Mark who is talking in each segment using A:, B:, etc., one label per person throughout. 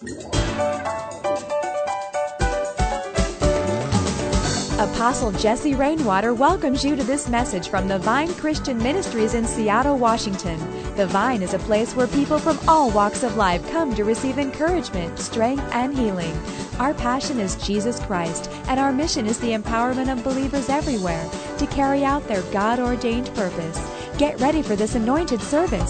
A: Apostle Jesse Rainwater welcomes you to this message from the Vine Christian Ministries in Seattle, Washington. The Vine is a place where people from all walks of life come to receive encouragement, strength, and healing. Our passion is Jesus Christ, and our mission is the empowerment of believers everywhere to carry out their God-ordained purpose. Get ready for this anointed service.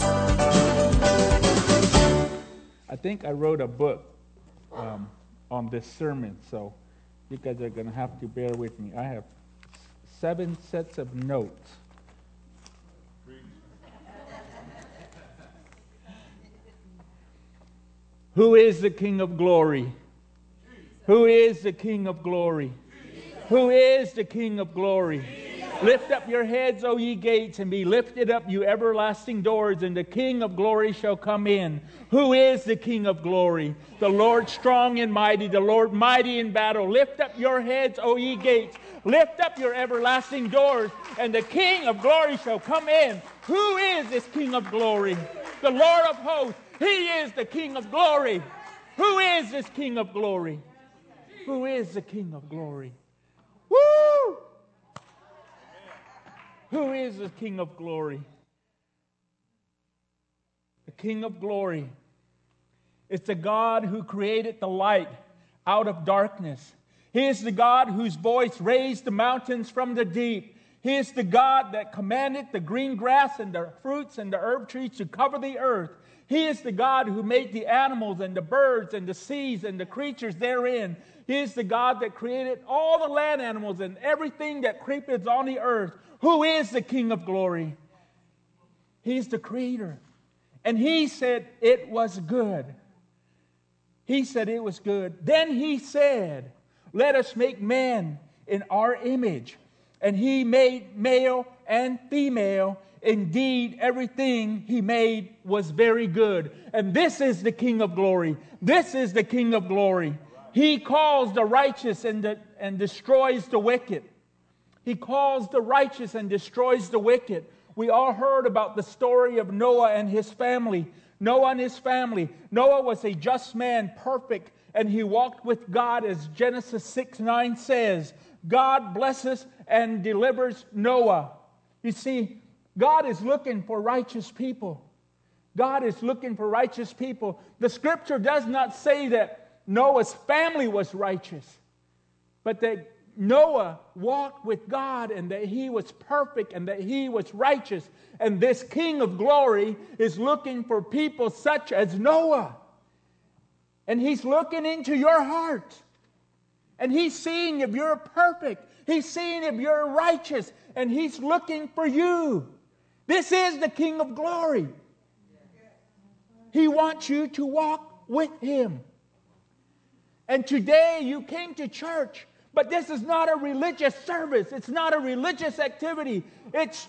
B: I think I wrote a book on this sermon, so you guys are going to have to bear with me. I have 7 sets of notes. Who is the King of Glory? Who is the King of Glory? Who is the King of Glory? Lift up your heads, O ye gates, and be lifted up, you everlasting doors, and the King of Glory shall come in. Who is the King of Glory? The Lord strong and mighty, the Lord mighty in battle. Lift up your heads, O ye gates. Lift up your everlasting doors, and the King of Glory shall come in. Who is this King of Glory? The Lord of hosts. He is the King of Glory. Who is this King of Glory? Who is the King of Glory? Woo! Who is the King of Glory? The King of Glory is the God who created the light out of darkness. He is the God whose voice raised the mountains from the deep. He is the God that commanded the green grass and the fruits and the herb trees to cover the earth. He is the God who made the animals and the birds and the seas and the creatures therein. He is the God that created all the land animals and everything that creepeth on the earth. Who is the King of Glory? He's the Creator. And He said it was good. He said it was good. Then He said, let us make man in our image. And He made male and female. Indeed, everything He made was very good. And this is the King of Glory. This is the King of Glory. He calls the righteous and destroys the wicked. He calls the righteous and destroys the wicked. We all heard about the story of Noah and his family. Noah and his family. Noah was a just man, perfect, and he walked with God, as Genesis 6:9 says. God blesses and delivers Noah. You see, God is looking for righteous people. God is looking for righteous people. The scripture does not say that Noah's family was righteous, but that Noah walked with God and that he was perfect and that he was righteous. And this King of Glory is looking for people such as Noah. And He's looking into your heart. And He's seeing if you're perfect. He's seeing if you're righteous. And He's looking for you. This is the King of Glory. He wants you to walk with Him. And today you came to church, but this is not a religious service. It's not a religious activity. It's...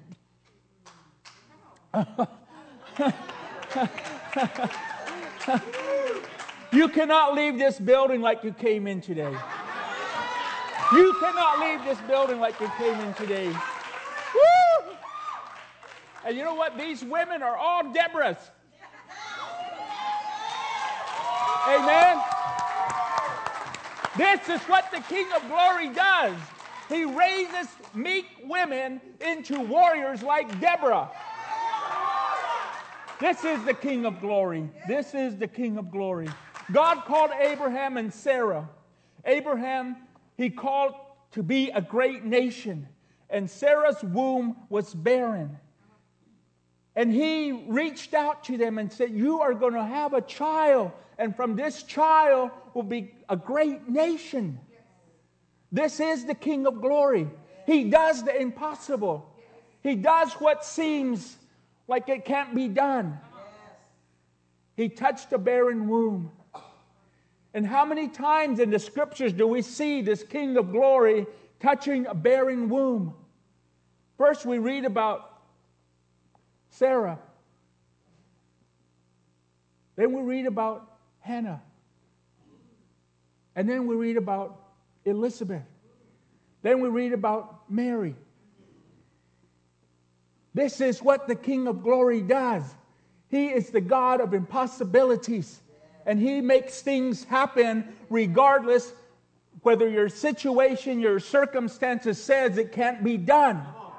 B: You cannot leave this building like you came in today. You cannot leave this building like you came in today. Woo! And you know what? These women are all Deborahs. Amen? This is what the King of Glory does. He raises meek women into warriors like Deborah. This is the King of Glory. This is the King of Glory. God called Abraham and Sarah. Abraham, He called to be a great nation. And Sarah's womb was barren. And He reached out to them and said, you are going to have a child. And from this child will be a great nation. This is the King of Glory. He does the impossible. He does what seems like it can't be done. He touched a barren womb. And how many times in the scriptures do we see this King of Glory touching a barren womb? First we read about Sarah. Then we read about Hannah. And then we read about Elizabeth. Then we read about Mary. This is what the King of Glory does. He is the God of impossibilities. And He makes things happen regardless whether your situation, your circumstances says it can't be done.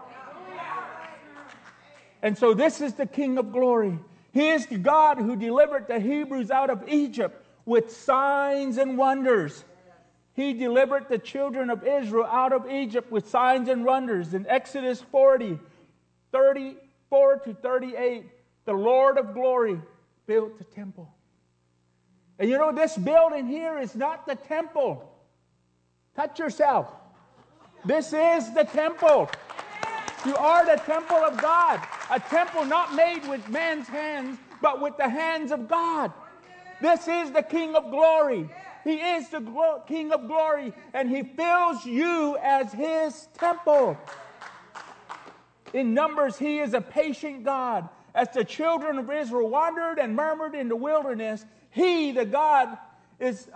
B: And so this is the King of glory. He is the God who delivered the Hebrews out of Egypt with signs and wonders. He delivered the children of Israel out of Egypt with signs and wonders. In Exodus 40, 34 to 38, the Lord of glory built the temple. And you know, this building here is not the temple. Touch yourself. This is the temple. You are the temple of God. A temple not made with man's hands, but with the hands of God. This is the King of glory. He is the King of glory, and He fills you as His temple. In Numbers, He is a patient God. As the children of Israel wandered and murmured in the wilderness, He, the God, is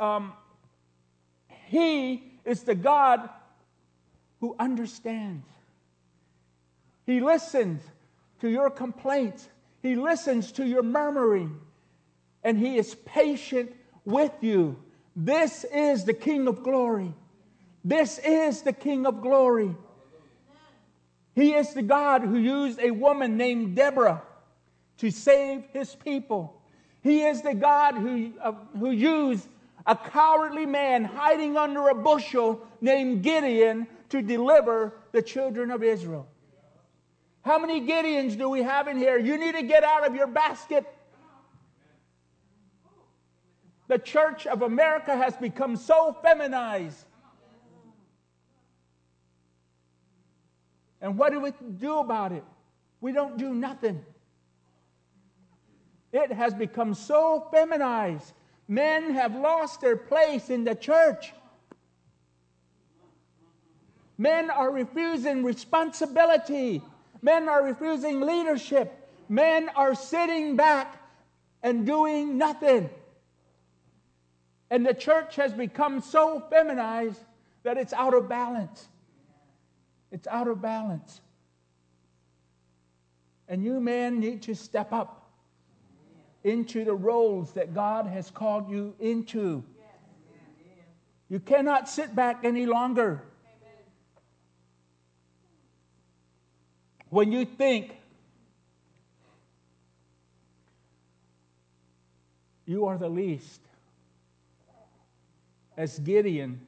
B: the God who understands. He listens to your complaints. He listens to your murmuring. And He is patient with you. This is the King of glory. This is the King of glory. He is the God who used a woman named Deborah to save His people. He is the God who used a cowardly man hiding under a bushel named Gideon to deliver the children of Israel. How many Gideons do we have in here? You need to get out of your basket. The Church of America has become so feminized. And what do we do about it? We don't do nothing. It has become so feminized. Men have lost their place in the church. Men are refusing responsibility. Men are refusing leadership. Men are sitting back and doing nothing. And the church has become so feminized that it's out of balance. It's out of balance. And you men need to step up into the roles that God has called you into. You cannot sit back any longer. When you think you are the least, as Gideon,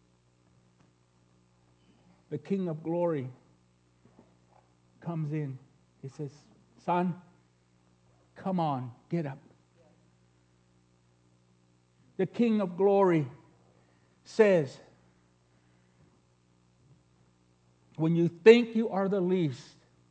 B: the King of glory, comes in, he says, "Son, come on, get up." The King of glory says, when you think you are the least,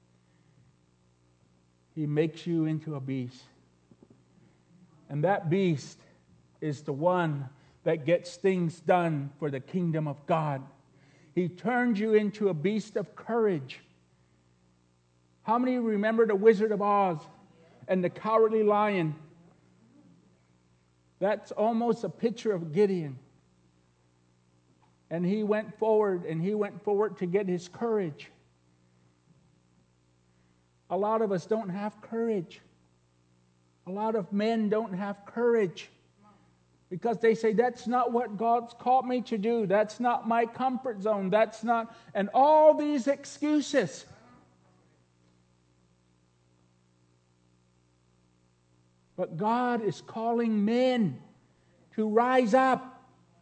B: He makes you into a beast. And that beast is the one that gets things done for the kingdom of God. He turns you into a beast of courage. How many remember the Wizard of Oz and the Cowardly Lion? That's almost a picture of Gideon. And he went forward to get his courage. A lot of us don't have courage. A lot of men don't have courage because they say, that's not what God's called me to do. That's not my comfort zone. That's not, and all these excuses. But God is calling men to rise up.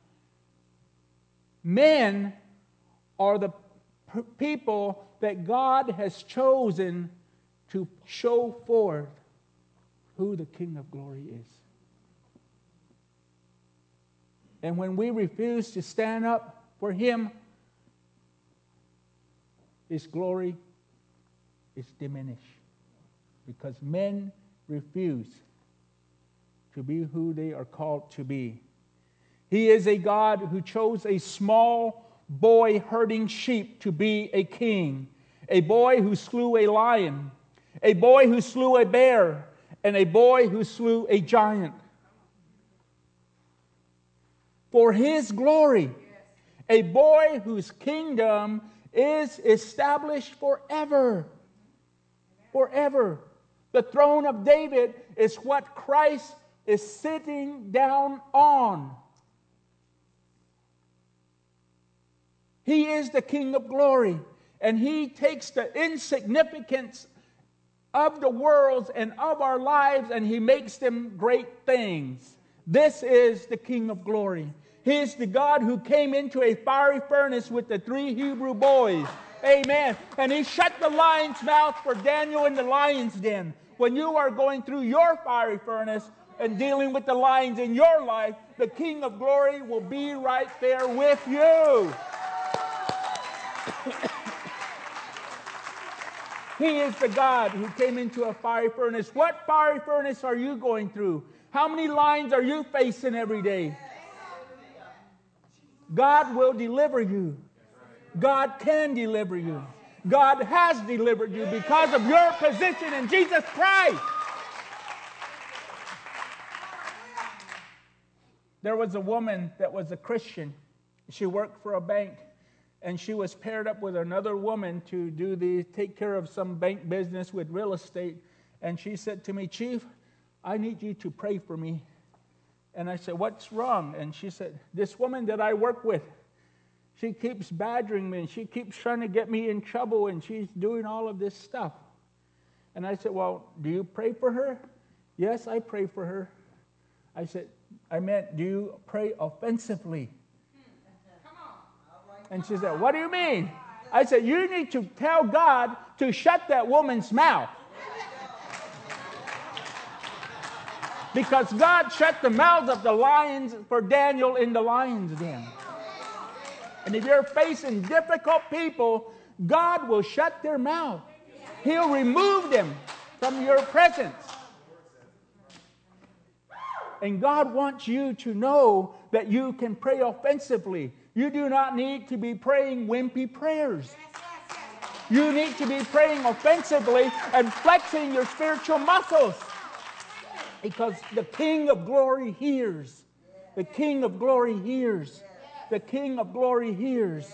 B: Men are the people that God has chosen to show forth who the King of glory is. And when we refuse to stand up for Him, His glory is diminished. Because men refuse to be who they are called to be. He is a God who chose a small boy herding sheep to be a king. A boy who slew a lion. A boy who slew a bear. And a boy who slew a giant. For His glory. A boy whose kingdom is established forever. Forever. The throne of David is what Christ is sitting down on. He is the King of glory, and He takes the insignificance of the world and of our lives, and He makes them great things. This is the King of glory. He is the God who came into a fiery furnace with the 3 Hebrew boys. Amen. And He shut the lion's mouth for Daniel in the lion's den. When you are going through your fiery furnace and dealing with the lions in your life, the King of glory will be right there with you. He is the God who came into a fiery furnace. What fiery furnace are you going through? How many lions are you facing every day? God will deliver you. God can deliver you. God has delivered you because of your position in Jesus Christ. There was a woman that was a Christian. She worked for a bank, and she was paired up with another woman to take care of some bank business with real estate. And she said to me, "Chief, I need you to pray for me." And I said, "What's wrong?" And she said, "This woman that I work with, she keeps badgering me, and she keeps trying to get me in trouble, and she's doing all of this stuff." And I said, "Well, do you pray for her?" "Yes, I pray for her." I said, "I meant, do you pray offensively?" And she said, "What do you mean?" I said, "You need to tell God to shut that woman's mouth. Because God shut the mouths of the lions for Daniel in the lion's den. And if you're facing difficult people, God will shut their mouth. He'll remove them from your presence. And God wants you to know that you can pray offensively. You do not need to be praying wimpy prayers. You need to be praying offensively and flexing your spiritual muscles. Because the King of glory hears. The King of glory hears. The King of glory hears.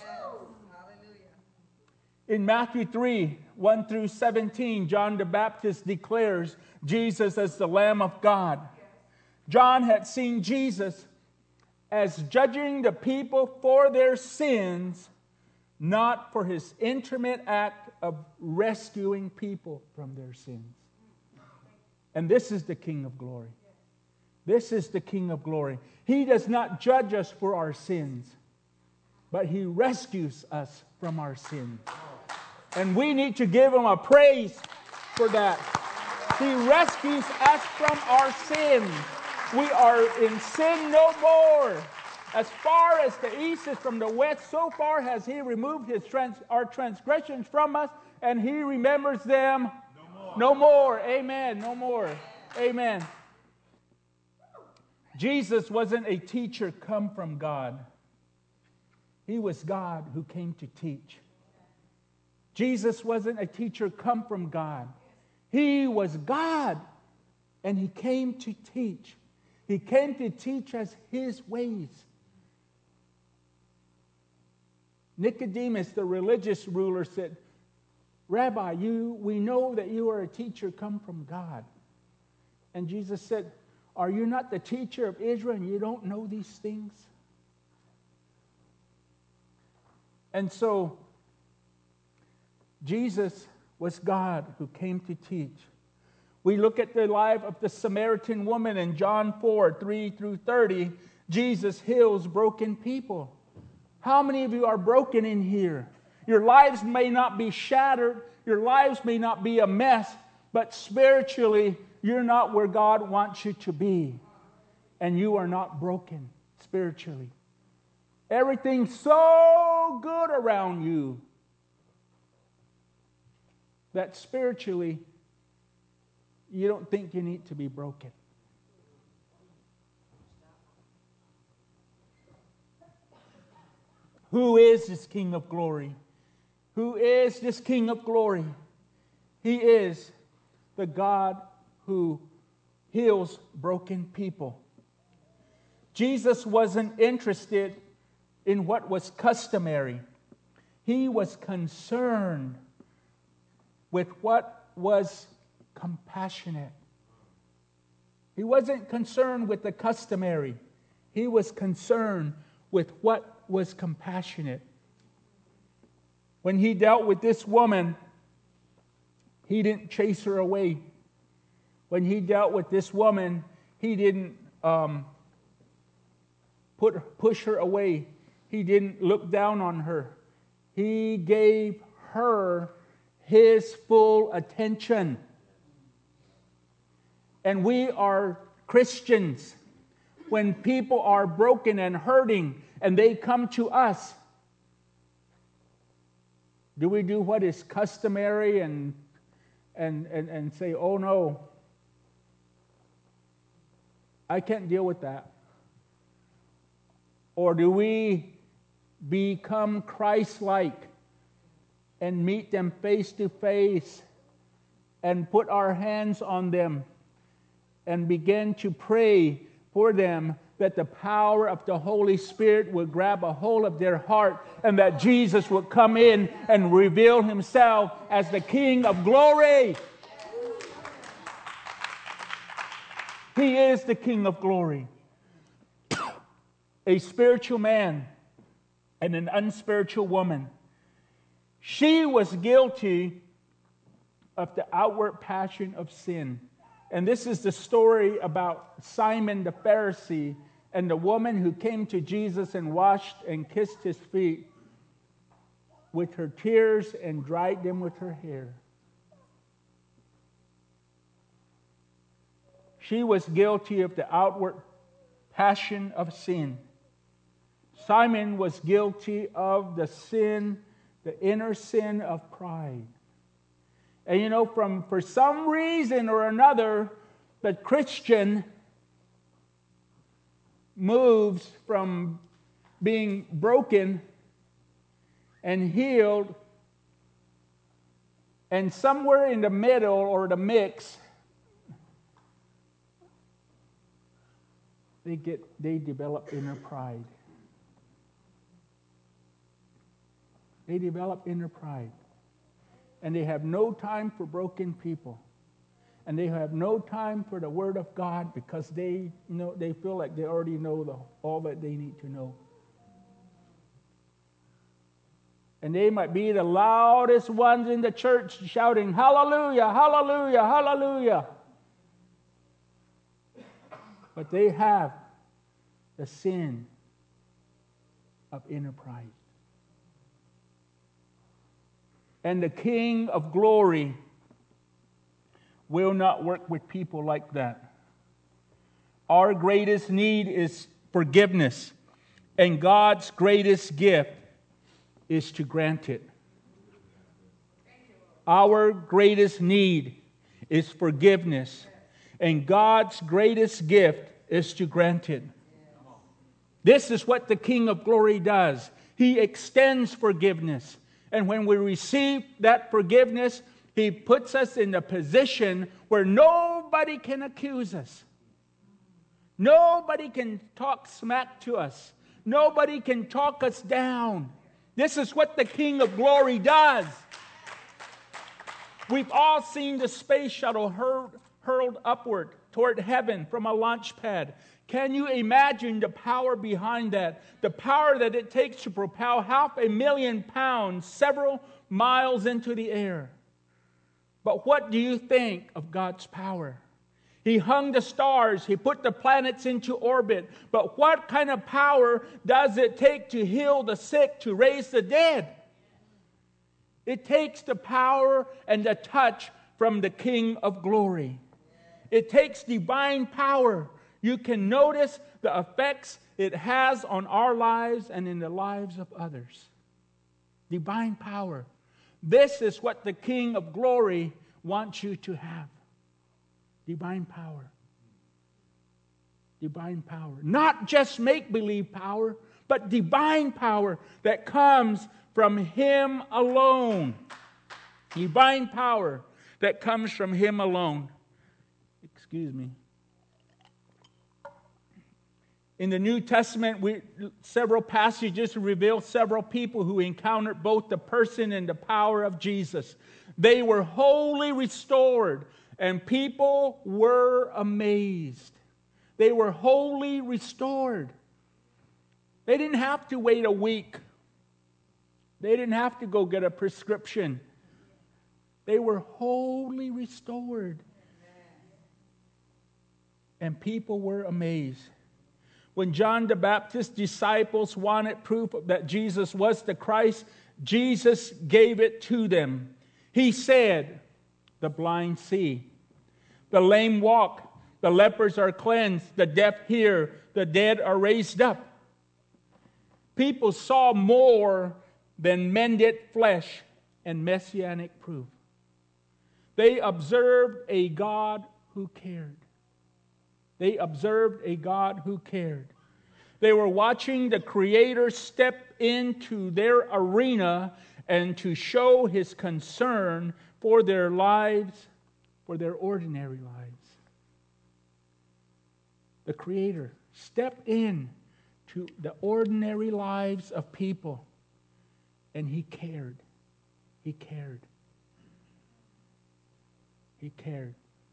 B: In Matthew 3, 1 through 17, John the Baptist declares Jesus as the Lamb of God. John had seen Jesus as judging the people for their sins, not for His intimate act of rescuing people from their sins. And this is the King of glory. This is the King of glory. He does not judge us for our sins, but He rescues us from our sins. And we need to give Him a praise for that. He rescues us from our sins. We are in sin no more. As far as the east is from the west, so far has He removed our transgressions from us, and He remembers them no more. Amen. No more. Amen. Jesus wasn't a teacher come from God. He was God who came to teach. Jesus wasn't a teacher come from God. He was God, and He came to teach. He came to teach us His ways. Nicodemus, the religious ruler, said, "Rabbi, we know that you are a teacher come from God." And Jesus said, "Are you not the teacher of Israel and you don't know these things?" And so, Jesus was God who came to teach. We look at the life of the Samaritan woman in John 4, 3 through 30. Jesus heals broken people. How many of you are broken in here? Your lives may not be shattered. Your lives may not be a mess. But spiritually, you're not where God wants you to be. And you are not broken spiritually. Everything's so good around you that spiritually, you don't think you need to be broken. Who is this King of glory? Who is this King of glory? He is the God who heals broken people. Jesus wasn't interested in what was customary. He was concerned with what was compassionate. He wasn't concerned with the customary. He was concerned with what was compassionate. When he dealt with this woman, he didn't chase her away. When he dealt with this woman, he didn't push her away. He didn't look down on her. He gave her his full attention. And we are Christians. When people are broken and hurting and they come to us, do we do what is customary and say, oh no, I can't deal with that? Or do we become Christ-like and meet them face to face and put our hands on them and begin to pray for them that the power of the Holy Spirit will grab a hold of their heart and that Jesus will come in and reveal himself as the King of glory? He is the King of glory. A spiritual man and an unspiritual woman. She was guilty of the outward passion of sin. And this is the story about Simon the Pharisee and the woman who came to Jesus and washed and kissed his feet with her tears and dried them with her hair. She was guilty of the outward passion of sin. Simon was guilty of the sin, the inner sin of pride. And you know, for some reason or another, the Christian moves from being broken and healed, and somewhere in the middle or the mix, they develop inner pride. They develop inner pride. And they have no time for broken people. And they have no time for the Word of God because they feel like they already know all that they need to know. And they might be the loudest ones in the church shouting, hallelujah, hallelujah, hallelujah. But they have the sin of inner pride. And the King of glory will not work with people like that. Our greatest need is forgiveness. And God's greatest gift is to grant it. Our greatest need is forgiveness. And God's greatest gift is to grant it. This is what the King of glory does. He extends forgiveness. And when we receive that forgiveness, He puts us in a position where nobody can accuse us. Nobody can talk smack to us. Nobody can talk us down. This is what the King of glory does. We've all seen the space shuttle hurled upward toward heaven from a launch pad. Can you imagine the power behind that? The power that it takes to propel 500,000 pounds several miles into the air. But what do you think of God's power? He hung the stars. He put the planets into orbit. But what kind of power does it take to heal the sick, to raise the dead? It takes the power and the touch from the King of glory. It takes divine power. You can notice the effects it has on our lives and in the lives of others. Divine power. This is what the King of glory wants you to have. Divine power. Divine power. Not just make-believe power, but divine power that comes from Him alone. Divine power that comes from Him alone. Excuse me. In the New Testament, several passages reveal several people who encountered both the person and the power of Jesus. They were wholly restored And people were amazed. They were wholly restored. They didn't have to wait a week. They didn't have to go get a prescription. They were wholly restored. And people were amazed. When John the Baptist's disciples wanted proof that Jesus was the Christ, Jesus gave it to them. He said, the blind see, the lame walk, the lepers are cleansed, the deaf hear, the dead are raised up. People saw more than mended flesh and messianic proof. They observed a God who cared. They observed a God who cared. They were watching the Creator step into their arena and to show His concern for their lives, for their ordinary lives. The Creator stepped in to the ordinary lives of people, and He cared. He cared. He cared.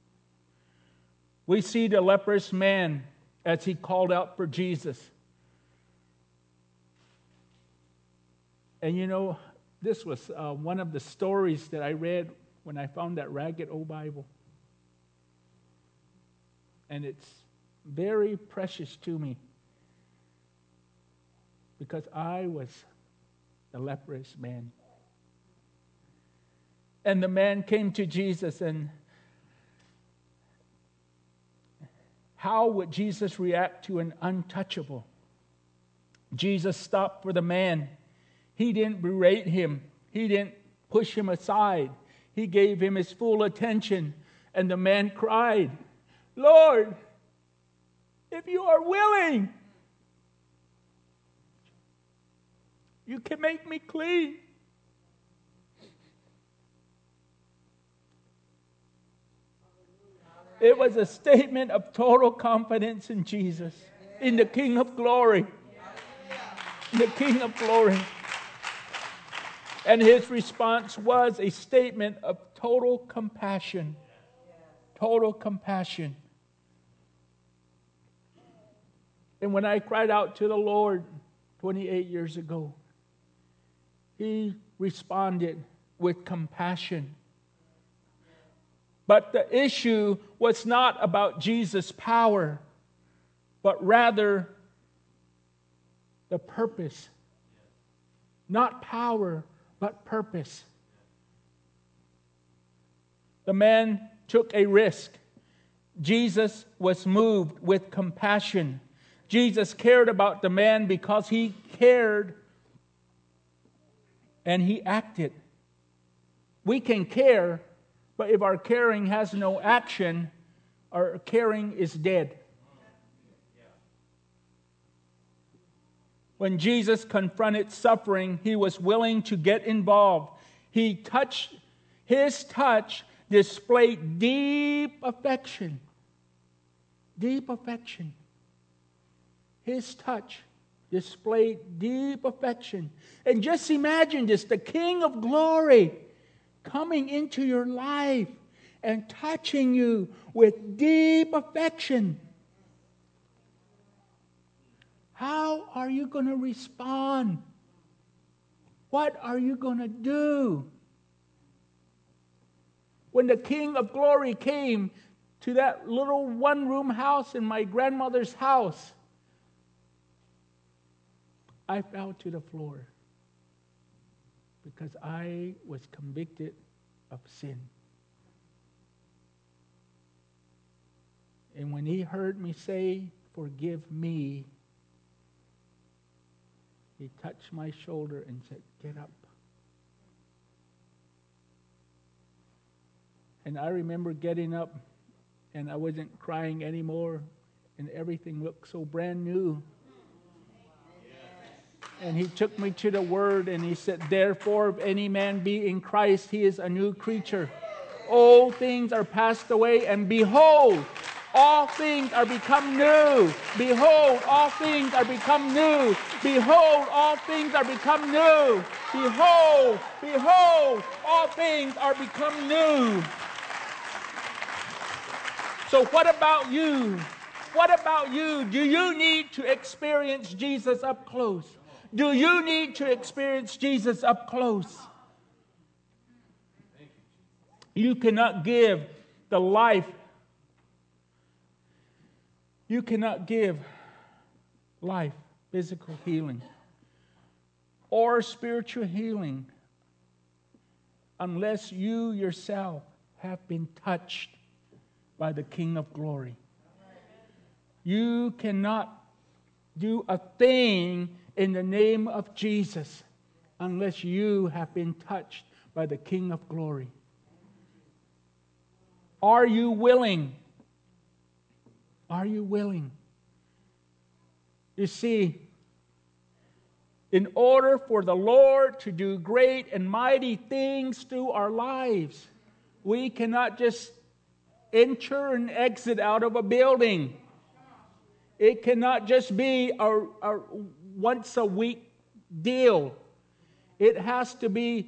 B: We see the leprous man as he called out for Jesus. And you know, this was one of the stories that I read when I found that ragged old Bible. And it's very precious to me because I was the leprous man. And the man came to Jesus, and how would Jesus react to an untouchable? Jesus stopped for the man. He didn't berate him. He didn't push him aside. He gave him his full attention. And the man cried, Lord, if you are willing, you can make me clean. It was a statement of total confidence in Jesus, in the King of Glory. The King of Glory. And his response was a statement of total compassion. Total compassion. And when I cried out to the Lord 28 years ago, He responded with compassion. But the issue was not about Jesus' power, but rather the purpose. Not power, but purpose. The man took a risk. Jesus was moved with compassion. Jesus cared about the man because He cared, and He acted. We can care, but if our caring has no action, our caring is dead. When Jesus confronted suffering, He was willing to get involved. His touch displayed deep affection. Deep affection. His touch displayed deep affection. And just imagine this, the King of Glory coming into your life and touching you with deep affection. How are you going to respond? What are you going to do? When the King of Glory came to that little one-room house in my grandmother's house, I fell to the floor because I was convicted of sin. And when He heard me say, "Forgive me," He touched my shoulder and said, "Get up." And I remember getting up, and I wasn't crying anymore, and everything looked so brand new. And He took me to the Word, and He said, "Therefore, if any man be in Christ, he is a new creature. All things are passed away, and behold, all things are become new. Behold, all things are become new. Behold, all things are become new. Behold, behold, all things are become new." So what about you? What about you? Do you need to experience Jesus up close? Do you need to experience Jesus up close? You cannot give the life. You cannot give life, physical healing, or spiritual healing unless you yourself have been touched by the King of Glory. You cannot do a thing in the name of Jesus unless you have been touched by the King of Glory. Are you willing? Are you willing? You see, in order for the Lord to do great and mighty things through our lives, we cannot just enter and exit out of a building. It cannot just be a once a week deal. It has to be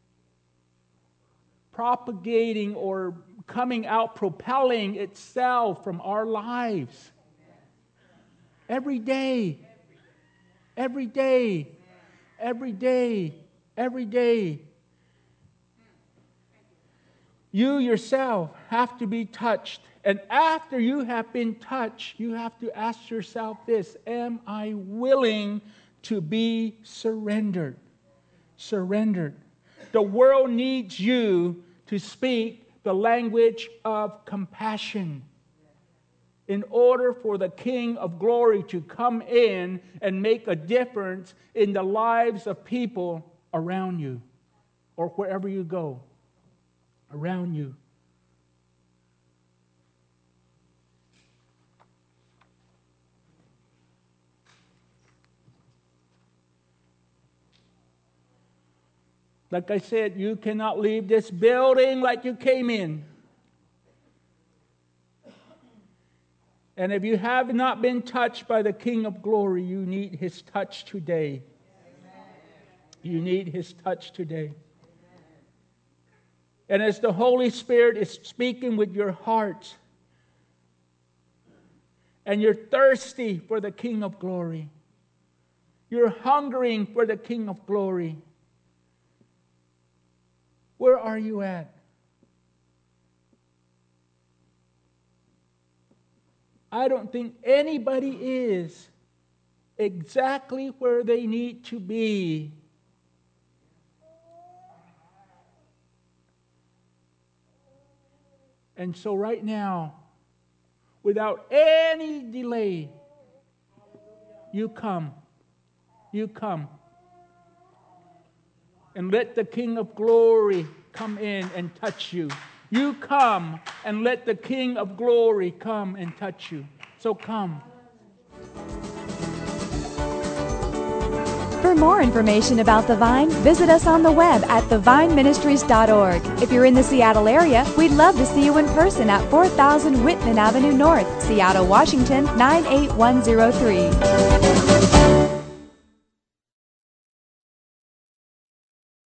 B: propagating or coming out, propelling itself from our lives. Every day. Every day. Every day. Every day. You yourself have to be touched. And after you have been touched, you have to ask yourself this: am I willing to be surrendered? Surrendered. The world needs you to speak the language of compassion in order for the King of Glory to come in and make a difference in the lives of people around you or wherever you go, around you. Like I said, you cannot leave this building like you came in. And if you have not been touched by the King of Glory, you need His touch today. You need His touch today. And as the Holy Spirit is speaking with your heart, and you're thirsty for the King of Glory, you're hungering for the King of Glory, where are you at? I don't think anybody is exactly where they need to be. And so right now, without any delay, you come. You come. And let the King of Glory come in and touch you. You come and let the King of Glory come and touch you. So come.
A: For more information about The Vine, visit us on the web at thevineministries.org. If you're in the Seattle area, we'd love to see you in person at 4000 Whitman Avenue North, Seattle, Washington, 98103.